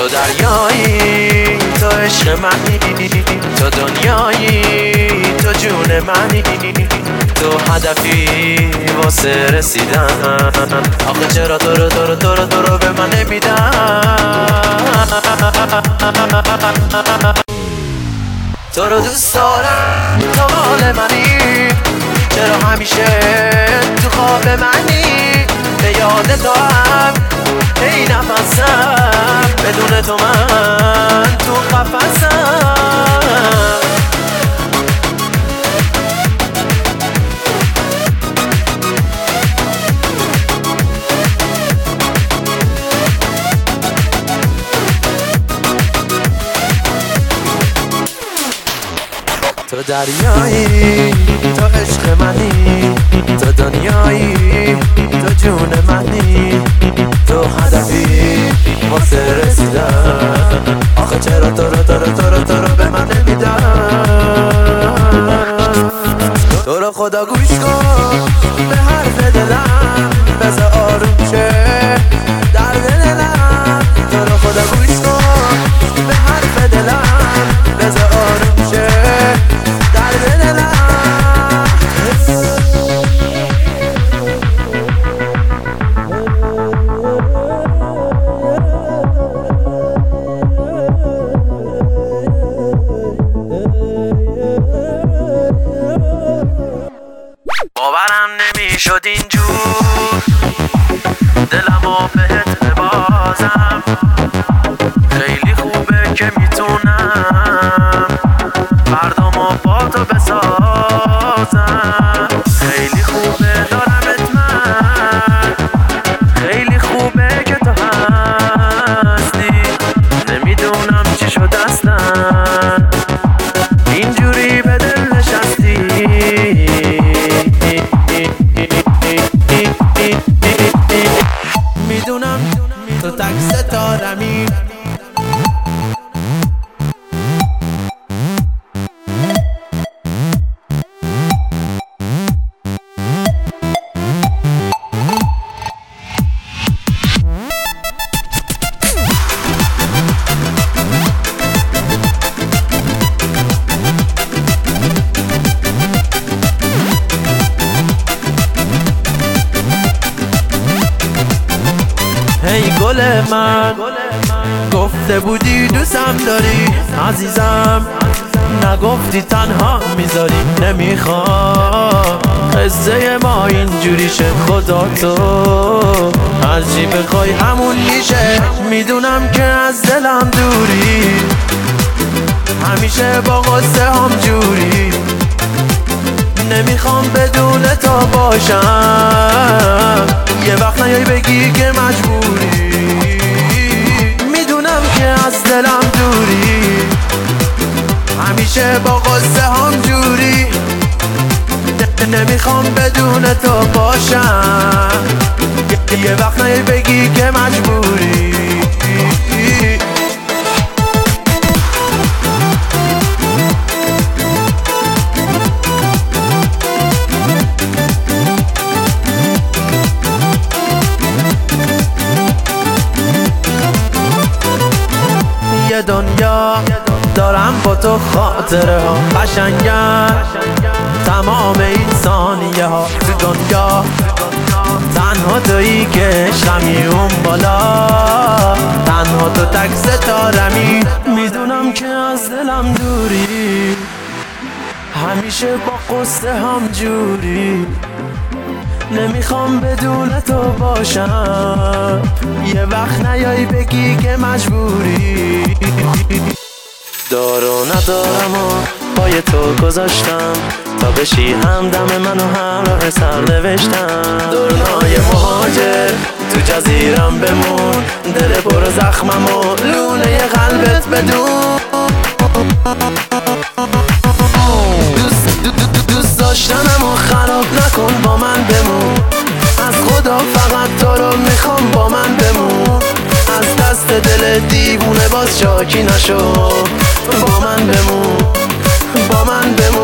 دریایی، تو عشق منی، تو دنیایی، تو جون منی، تو هدفی واسه رسیدن. آخه چرا تو رو به من نمیدن؟ تو رو دوست دارم، تو مال منی، چرا همیشه تو خواب منی؟ به یاد تو هم ای نفسم، بدون تو من تو قفسم. تو دریایی، تو عشق منی، تو دنیایی، تو جون منی، تو هدفی واسه رسیدن. آخه چرا تو رو به من نمیدن؟ تو رو خدا گوش کن به حرف دلم، بذار آروم شه درد دلم. تو رو خدا گوش کن به حرف دلم، بذار آروم شه درد دلم. باورم نمیشد اینجور دلمو بهت ببازم. خیلی خوبه که میتونم فردامو با تو بسازم. خیلی خوبه دارمت من، خیلی خوبه که تو هستی. نمیدونم چی شد اصلا اینجوری به دل نشستی. میدونم تو تک ستارمی، ای گل من گفته بودی دوستم داری عزیزم، نگفتی تنها میذاری. نمیخوام قصه ما اینجوری شه، خدا تو هرچی بخوای همون میشه. میدونم که از دلم دوری، همیشه با قصه هم جوری. نمیخوام بدون تو باشم، یه وقت نیای بگی که مجبوری. میدونم که از دلم دوری، همیشه با قصه هم جوری. نمیخوام بدون تو باشم، یه وقت نیای بگی که مجبوری. دنیا دارم با تو خاطره ها قشنگن، تمام این ثانیه ها تو دنیا تنها تویی که عشقمی اون بالا. تنها تو تک ستارمی، میدونم که از دلم دوری، همیشه با قصه هم جوری. نمیخوام بدون تو باشم، یه وقت نیای بگی که مجبوری. دار و ندارم و پای تو گذاشتم، تا بشی همدم من و همراه سر نوشتم. دنیای مهاجر تو جزیرم بمون، دل پر زخمم و لونه قلبت بدون. دوست داشتنم و خراب نکن، با من بمون. از خدا فقط تو رو میخوام، با من بمون. از دست دل دیوونه باز شاکی نشو، با من بمون، با من بمون.